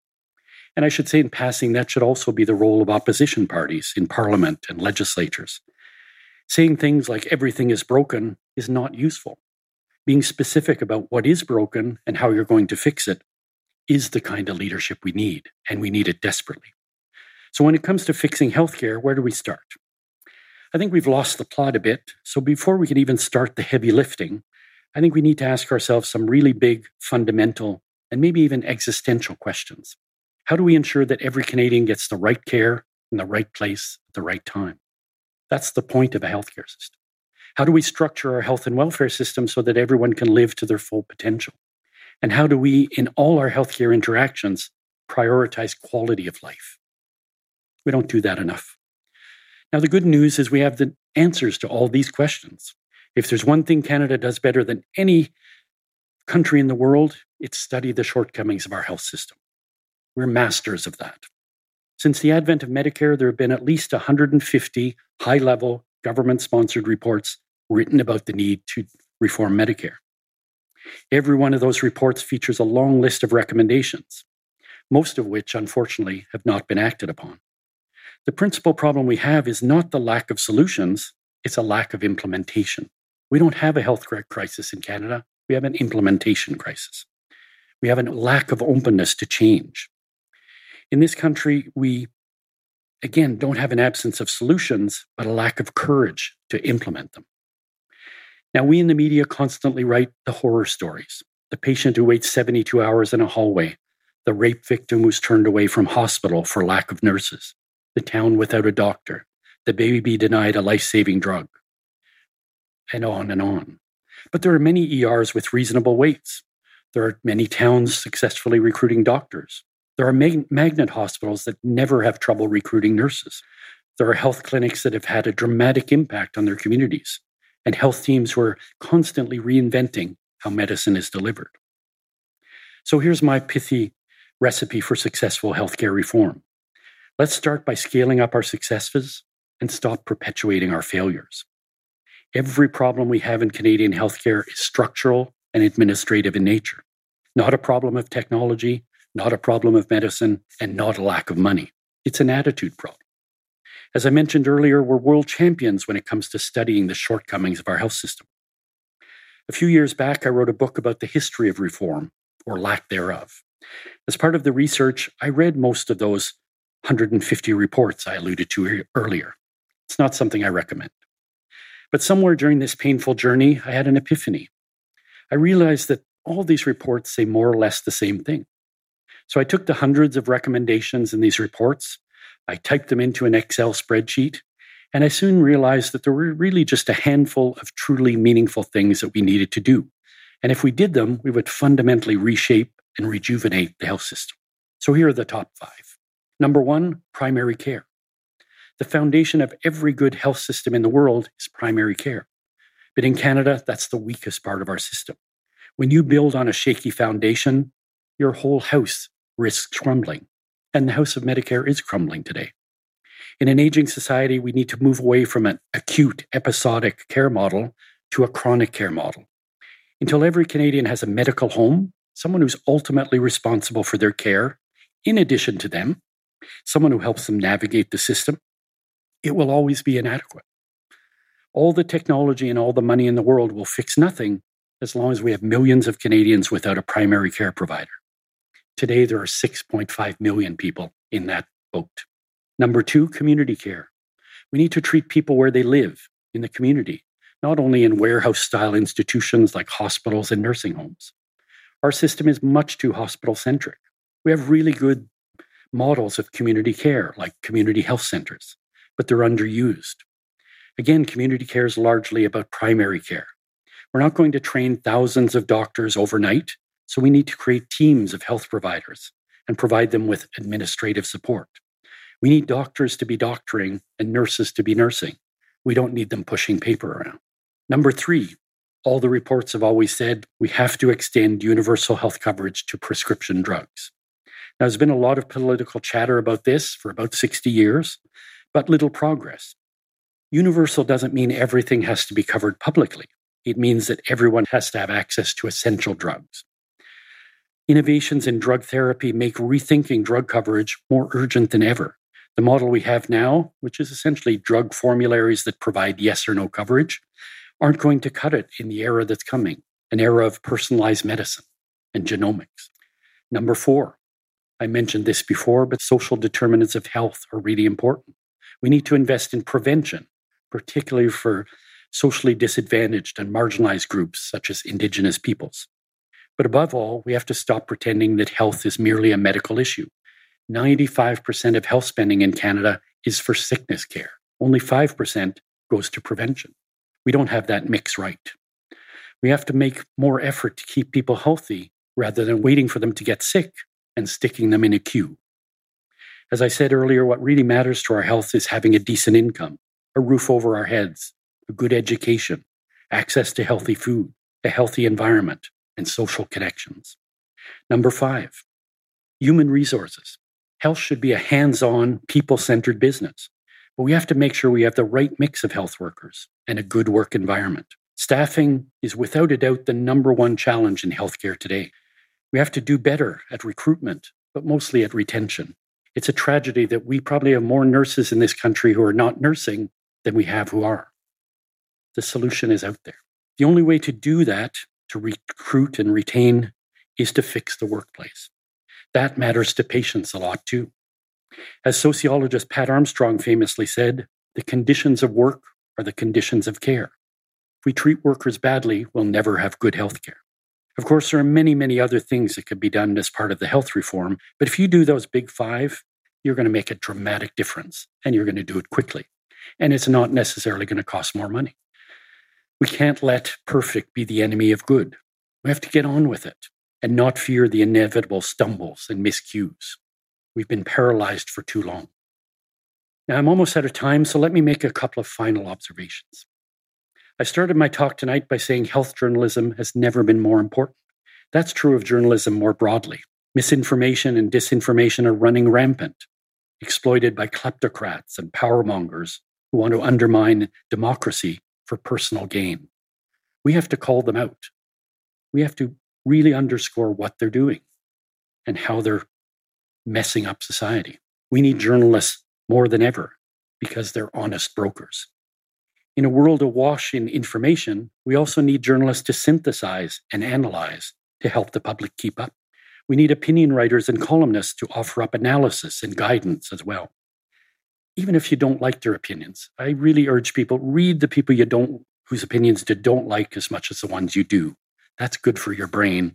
D: And I should say in passing, that should also be the role of opposition parties in parliament and legislatures. Saying things like everything is broken is not useful. Being specific about what is broken and how you're going to fix it is the kind of leadership we need, and we need it desperately. So when it comes to fixing healthcare, where do we start? I think we've lost the plot a bit, so before we can even start the heavy lifting, I think we need to ask ourselves some really big, fundamental, and maybe even existential questions. How do we ensure that every Canadian gets the right care in the right place at the right time? That's the point of a healthcare system. How do we structure our health and welfare system so that everyone can live to their full potential? And how do we, in all our healthcare interactions, prioritize quality of life? We don't do that enough. Now, the good news is we have the answers to all these questions. If there's one thing Canada does better than any country in the world, it's study the shortcomings of our health system. We're masters of that. Since the advent of Medicare, there have been at least one hundred fifty high-level government-sponsored reports written about the need to reform Medicare. Every one of those reports features a long list of recommendations, most of which, unfortunately, have not been acted upon. The principal problem we have is not the lack of solutions, it's a lack of implementation. We don't have a healthcare crisis in Canada, we have an implementation crisis. We have a lack of openness to change. In this country, we, again, don't have an absence of solutions, but a lack of courage to implement them. Now, we in the media constantly write the horror stories. The patient who waits seventy-two hours in a hallway, the rape victim who's turned away from hospital for lack of nurses, the town without a doctor, the baby denied a life-saving drug, and on and on. But there are many E Rs with reasonable waits. There are many towns successfully recruiting doctors. There are mag- magnet hospitals that never have trouble recruiting nurses. There are health clinics that have had a dramatic impact on their communities, and health teams who are constantly reinventing how medicine is delivered. So here's my pithy recipe for successful healthcare reform. Let's start by scaling up our successes and stop perpetuating our failures. Every problem we have in Canadian healthcare is structural and administrative in nature, not a problem of technology, not a problem of medicine, and not a lack of money. It's an attitude problem. As I mentioned earlier, we're world champions when it comes to studying the shortcomings of our health system. A few years back, I wrote a book about the history of reform, or lack thereof. As part of the research, I read most of those one hundred fifty reports I alluded to earlier. It's not something I recommend. But somewhere during this painful journey, I had an epiphany. I realized that all these reports say more or less the same thing. So I took the hundreds of recommendations in these reports, I typed them into an Excel spreadsheet, and I soon realized that there were really just a handful of truly meaningful things that we needed to do. And if we did them, we would fundamentally reshape and rejuvenate the health system. So here are the top five. Number one, primary care. The foundation of every good health system in the world is primary care. But in Canada, that's the weakest part of our system. When you build on a shaky foundation, your whole house risks crumbling. And the house of Medicare is crumbling today. In an aging society, we need to move away from an acute, episodic care model to a chronic care model. Until every Canadian has a medical home, someone who's ultimately responsible for their care, in addition to them, someone who helps them navigate the system, it will always be inadequate. All the technology and all the money in the world will fix nothing as long as we have millions of Canadians without a primary care provider. Today, there are six point five million people in that boat. Number two, community care. We need to treat people where they live, in the community, not only in warehouse-style institutions like hospitals and nursing homes. Our system is much too hospital-centric. We have really good models of community care, like community health centers, but they're underused. Again, community care is largely about primary care. We're not going to train thousands of doctors overnight, so we need to create teams of health providers and provide them with administrative support. We need doctors to be doctoring and nurses to be nursing. We don't need them pushing paper around. Number three, all the reports have always said we have to extend universal health coverage to prescription drugs. Now, there's been a lot of political chatter about this for about sixty years, but little progress. Universal doesn't mean everything has to be covered publicly. It means that everyone has to have access to essential drugs. Innovations in drug therapy make rethinking drug coverage more urgent than ever. The model we have now, which is essentially drug formularies that provide yes or no coverage, aren't going to cut it in the era that's coming, an era of personalized medicine and genomics. Number four, I mentioned this before, but social determinants of health are really important. We need to invest in prevention, particularly for socially disadvantaged and marginalized groups such as Indigenous peoples. But above all, we have to stop pretending that health is merely a medical issue. ninety-five percent of health spending in Canada is for sickness care. Only five percent goes to prevention. We don't have that mix right. We have to make more effort to keep people healthy rather than waiting for them to get sick and sticking them in a queue. As I said earlier, what really matters to our health is having a decent income, a roof over our heads, a good education, access to healthy food, a healthy environment, and social connections. Number five, human resources. Health should be a hands-on, people-centered business, but we have to make sure we have the right mix of health workers and a good work environment. Staffing is without a doubt the number one challenge in healthcare today. We have to do better at recruitment, but mostly at retention. It's a tragedy that we probably have more nurses in this country who are not nursing than we have who are. The solution is out there. The only way to do that, to recruit and retain, is to fix the workplace. That matters to patients a lot too. As sociologist Pat Armstrong famously said, the conditions of work are the conditions of care. If we treat workers badly, we'll never have good health care. Of course, there are many, many other things that could be done as part of the health reform, but if you do those big five, you're going to make a dramatic difference, and you're going to do it quickly. And it's not necessarily going to cost more money. We can't let perfect be the enemy of good. We have to get on with it and not fear the inevitable stumbles and miscues. We've been paralyzed for too long. Now, I'm almost out of time, so let me make a couple of final observations. I started my talk tonight by saying health journalism has never been more important. That's true of journalism more broadly. Misinformation and disinformation are running rampant, exploited by kleptocrats and powermongers who want to undermine democracy for personal gain. We have to call them out. We have to really underscore what they're doing and how they're messing up society. We need journalists more than ever because they're honest brokers. In a world awash in information, we also need journalists to synthesize and analyze to help the public keep up. We need opinion writers and columnists to offer up analysis and guidance as well. Even if you don't like their opinions, I really urge people, read the people you don't, whose opinions you don't like as much as the ones you do. That's good for your brain.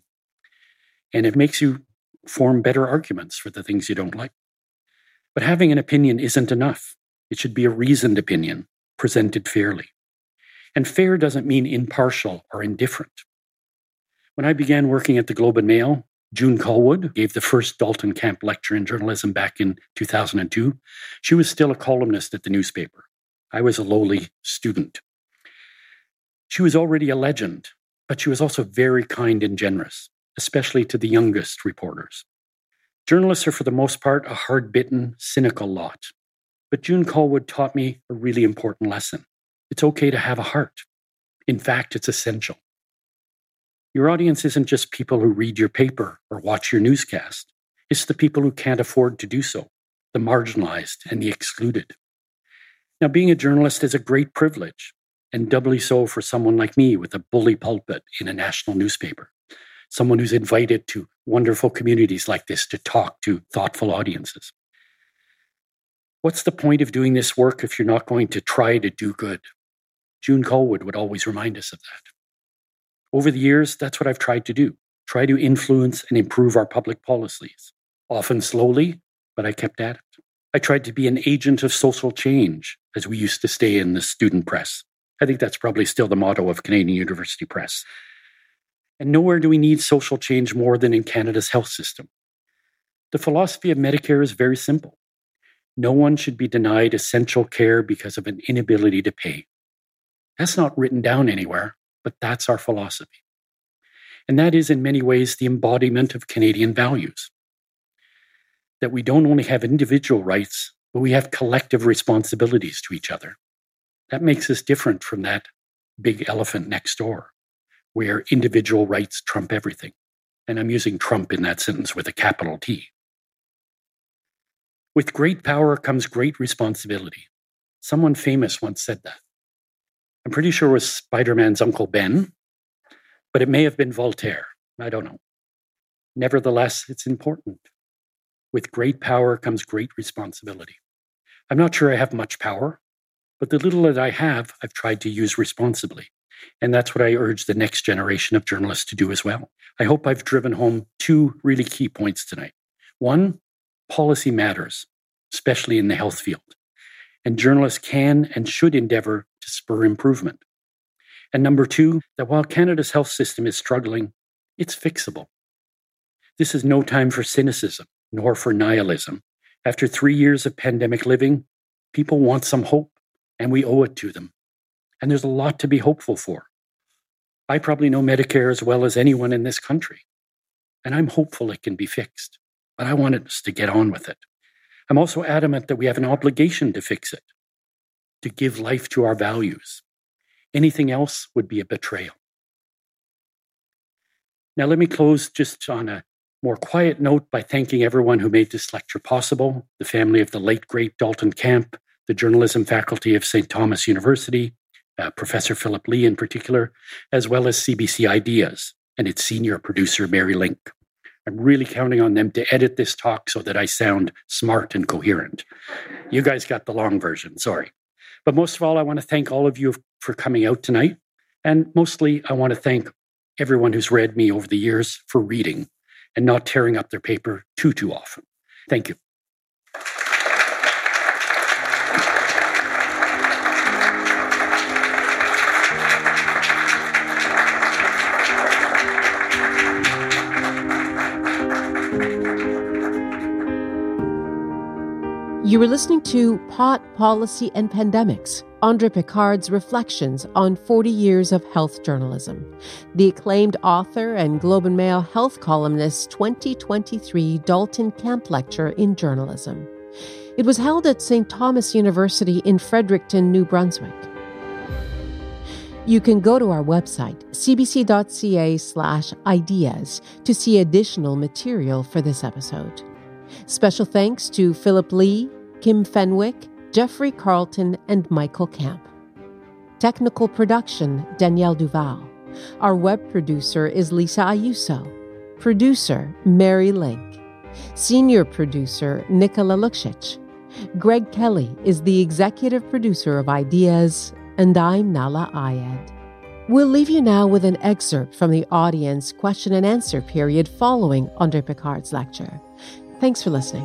D: And it makes you form better arguments for the things you don't like. But having an opinion isn't enough. It should be a reasoned opinion, presented fairly. And fair doesn't mean impartial or indifferent. When I began working at the Globe and Mail, June Colwood gave the first Dalton Camp lecture in journalism back in two thousand two. She was still a columnist at the newspaper. I was a lowly student. She was already a legend, but she was also very kind and generous, especially to the youngest reporters. Journalists are, for the most part, a hard-bitten, cynical lot. But June Colwood taught me a really important lesson. It's okay to have a heart. In fact, it's essential. Your audience isn't just people who read your paper or watch your newscast. It's the people who can't afford to do so, the marginalized and the excluded. Now, being a journalist is a great privilege, and doubly so for someone like me with a bully pulpit in a national newspaper, someone who's invited to wonderful communities like this to talk to thoughtful audiences. What's the point of doing this work if you're not going to try to do good? June Colwood would always remind us of that. Over the years, that's what I've tried to do, try to influence and improve our public policies, often slowly, but I kept at it. I tried to be an agent of social change, as we used to say in the student press. I think that's probably still the motto of Canadian University Press. And nowhere do we need social change more than in Canada's health system. The philosophy of Medicare is very simple. No one should be denied essential care because of an inability to pay. That's not written down anywhere, but that's our philosophy. And that is in many ways the embodiment of Canadian values. That we don't only have individual rights, but we have collective responsibilities to each other. That makes us different from that big elephant next door, where individual rights trump everything. And I'm using Trump in that sentence with a capital T. With great power comes great responsibility. Someone famous once said that. I'm pretty sure it was Spider-Man's Uncle Ben, but it may have been Voltaire. I don't know. Nevertheless, it's important. With great power comes great responsibility. I'm not sure I have much power, but the little that I have, I've tried to use responsibly. And that's what I urge the next generation of journalists to do as well. I hope I've driven home two really key points tonight. One, policy matters, especially in the health field. And journalists can and should endeavor to spur improvement. And number two, that while Canada's health system is struggling, it's fixable. This is no time for cynicism, nor for nihilism. After three years of pandemic living, people want some hope, and we owe it to them. And there's a lot to be hopeful for. I probably know Medicare as well as anyone in this country, and I'm hopeful it can be fixed, but I want us to get on with it. I'm also adamant that we have an obligation to fix it, to give life to our values. Anything else would be a betrayal. Now, let me close just on a more quiet note by thanking everyone who made this lecture possible, the family of the late, great Dalton Camp, the journalism faculty of Saint Thomas University, uh, Professor Philip Lee in particular, as well as C B C Ideas and its senior producer, Mary Link. I'm really counting on them to edit this talk so that I sound smart and coherent. You guys got the long version, sorry. But most of all, I want to thank all of you for coming out tonight. And mostly, I want to thank everyone who's read me over the years for reading and not tearing up their paper too, too often. Thank you.
C: You were listening to Pot, Policy and Pandemics, André Picard's reflections on forty years of health journalism. The acclaimed author and Globe and Mail health columnist's twenty twenty-three Dalton Camp Lecture in Journalism. It was held at Saint Thomas University in Fredericton, New Brunswick. You can go to our website, cbc.ca slash ideas, to see additional material for this episode. Special thanks to Philip Lee, Kim Fenwick, Jeffrey Carlton, and Michael Camp. Technical production, Danielle Duval. Our web producer is Lisa Ayuso. Producer, Mary Link. Senior producer, Nicola Luksic. Greg Kelly is the executive producer of Ideas, and I'm Nala Ayed. We'll leave you now with an excerpt from the audience question and answer period following André Picard's lecture. Thanks for listening.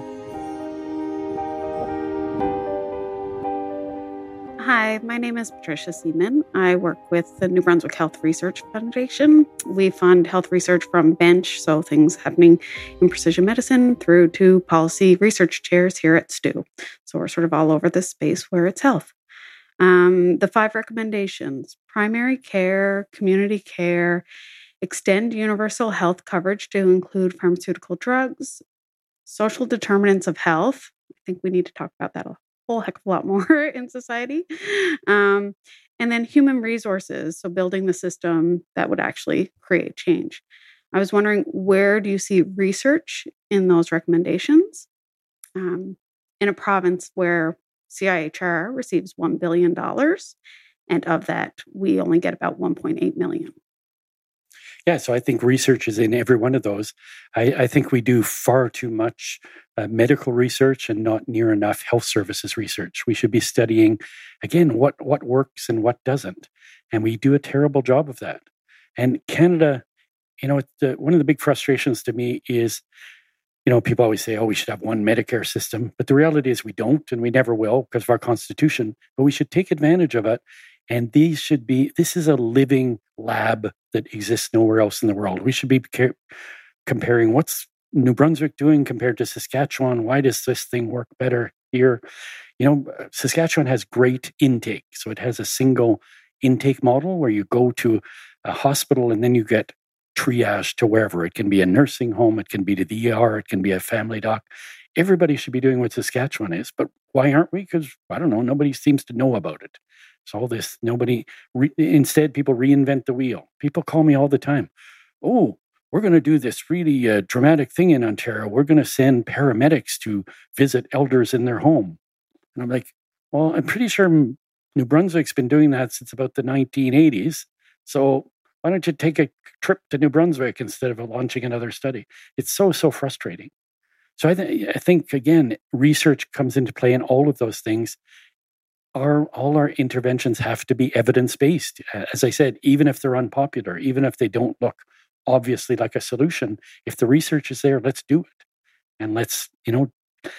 H: Hi, my name is Patricia Seaman. I work with the New Brunswick Health Research Foundation. We fund health research from bench, so things happening in precision medicine, through to policy research chairs here at S T U. So we're sort of all over this space where it's health. Um, the five recommendations: primary care, community care, extend universal health coverage to include pharmaceutical drugs, social determinants of health. I think we need to talk about that a whole heck of a lot more in society. Um, and then human resources, so building the system that would actually create change. I was wondering, where do you see research in those recommendations? Um, in a province where C I H R receives one billion dollars, and of that, we only get about one point eight million dollars.
D: Yeah, so I think research is in every one of those. I, I think we do far too much uh, medical research and not near enough health services research. We should be studying, again, what, what works and what doesn't. And we do a terrible job of that. And Canada, you know, the, one of the big frustrations to me is, you know, people always say, oh, we should have one Medicare system. But the reality is we don't, and we never will because of our Constitution. But we should take advantage of it. And these should be, this is a living lab that exists nowhere else in the world. We should be ca- comparing what's New Brunswick doing compared to Saskatchewan. Why does this thing work better here? You know, Saskatchewan has great intake. So it has a single intake model where you go to a hospital and then you get triage to wherever. It can be a nursing home, it can be to the E R, it can be a family doc. everybody should be doing what Saskatchewan is, but why aren't we? Because, I don't know, nobody seems to know about it. So all this, nobody, re, instead people reinvent the wheel. People call me all the time. Oh, we're going to do this really uh, dramatic thing in Ontario. We're going to send paramedics to visit elders in their home. And I'm like, well, I'm pretty sure New Brunswick's been doing that since about the nineteen eighties. So why don't you take a trip to New Brunswick instead of launching another study? It's so, so frustrating. So I, th- I think, again, research comes into play in all of those things. Our, all our interventions have to be evidence-based. As I said, even if they're unpopular, even if they don't look obviously like a solution, if the research is there, let's do it. And let's, you know,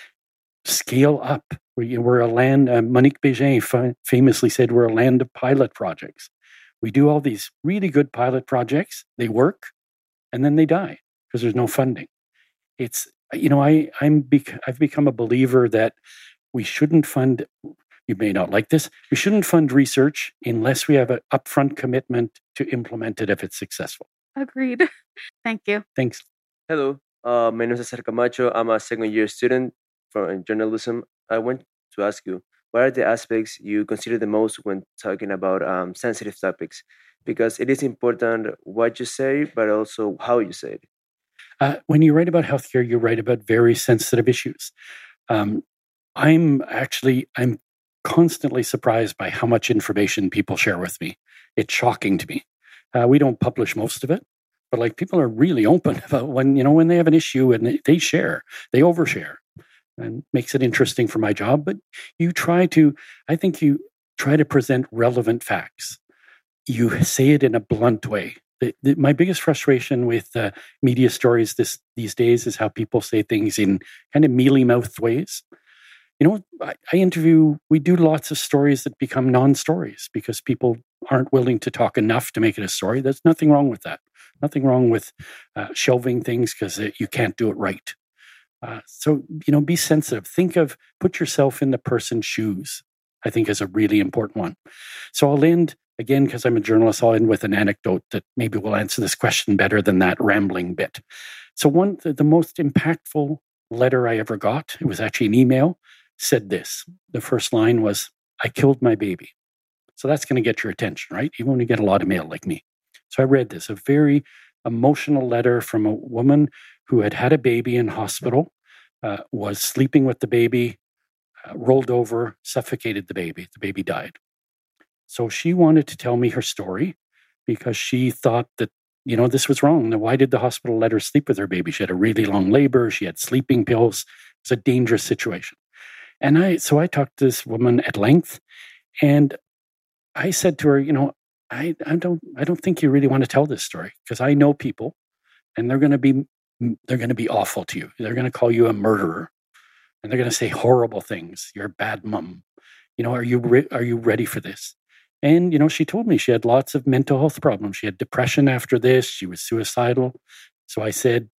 D: scale up. We're a land, uh, Monique Bégin fa- famously said, we're a land of pilot projects. We do all these really good pilot projects, they work, and then they die because there's no funding. It's, you know, I, I'm bec- I've become a believer that we shouldn't fund, you may not like this, we shouldn't fund research unless we have an upfront commitment to implement it if it's successful.
H: Agreed. Thank you.
D: Thanks.
I: Hello, uh, my name is Cesar Camacho. I'm a second year student from journalism. I want to ask you, what are the aspects you consider the most when talking about um, sensitive topics? Because it is important what you say, but also how you say it.
D: Uh, when you write about healthcare, you write about very sensitive issues. Um, I'm actually, I'm constantly surprised by how much information people share with me. It's shocking to me. Uh, we don't publish most of it, but like people are really open about when, you know, when they have an issue and they, they share, they overshare, and makes it interesting for my job. But you try to, I think you try to present relevant facts. You say it in a blunt way. The, the, my biggest frustration with uh, media stories this these days is how people say things in kind of mealy-mouthed ways. You know, I, I interview, we do lots of stories that become non-stories because people aren't willing to talk enough to make it a story. There's nothing wrong with that. Nothing wrong with uh, shelving things because uh, you can't do it right. Uh, so, you know, be sensitive. Think of, put yourself in the person's shoes, I think is a really important one. So I'll end, again, because I'm a journalist, I'll end with an anecdote that maybe will answer this question better than that rambling bit. So one, the, the most impactful letter I ever got, it was actually an email, said this. The first line was, I killed my baby. So that's going to get your attention, right? Even when you get a lot of mail like me. So I read this, a very emotional letter from a woman who had had a baby in hospital, uh, was sleeping with the baby, uh, rolled over, suffocated the baby. The baby died. So she wanted to tell me her story because she thought that, you know, this was wrong. Now, why did the hospital let her sleep with her baby? She had a really long labor. She had sleeping pills. It was a dangerous situation. And I, so I talked to this woman at length, and I said to her, you know, I, I don't, I don't think you really want to tell this story because I know people, and they're going to be, they're going to be awful to you. They're going to call you a murderer, and they're going to say horrible things. You're a bad mom. You know, are you, re- are you ready for this? And, you know, she told me she had lots of mental health problems. She had depression after this. She was suicidal. So I said,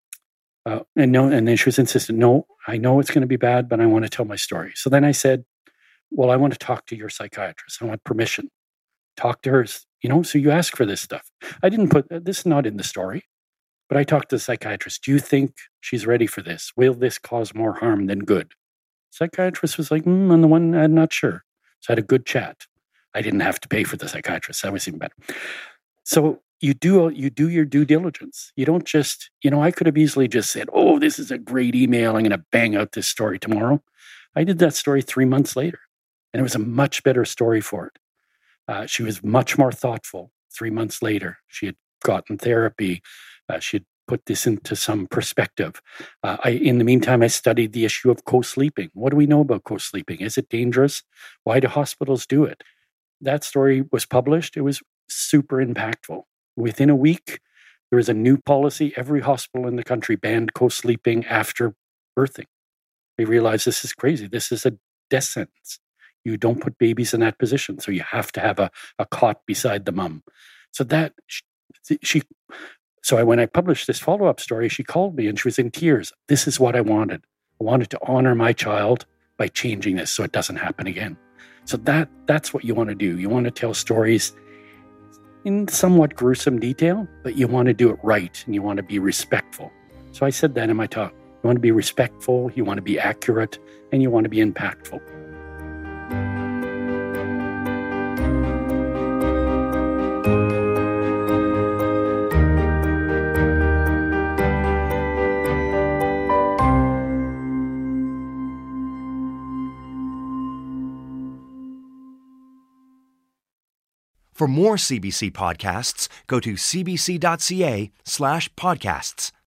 D: uh, and no, and then she was insistent, no, I know it's going to be bad, but I want to tell my story. So then I said, well, I want to talk to your psychiatrist. I want permission. Talk to her, you know, so you ask for this stuff. I didn't put, this is not in the story, but I talked to the psychiatrist. Do you think she's ready for this? Will this cause more harm than good? Psychiatrist was like, mm, on the one, I'm not sure. So I had a good chat. I didn't have to pay for the psychiatrist. That was even better. So you do you do your due diligence. You don't just, you know, I could have easily just said, oh, this is a great email. I'm going to bang out this story tomorrow. I did that story three months later, and it was a much better story for it. Uh, she was much more thoughtful three months later. She had gotten therapy. Uh, she had put this into some perspective. Uh, I, in the meantime, I studied the issue of co-sleeping. What do we know about co-sleeping? Is it dangerous? Why do hospitals do it? That story was published. It was super impactful. Within a week, there was a new policy. Every hospital in the country banned co-sleeping after birthing. They realized this is crazy. This is a death sentence. You don't put babies in that position. So you have to have a, a cot beside the mom. So that she, she so I, when I published this follow-up story, she called me and she was in tears. This is what I wanted. I wanted to honor my child by changing this so it doesn't happen again. So that that's what you want to do. You want to tell stories in somewhat gruesome detail, but you want to do it right and you want to be respectful. So I said that in my talk. You want to be respectful, you want to be accurate, and you want to be impactful.
B: For more C B C podcasts, go to cbc.ca slash podcasts.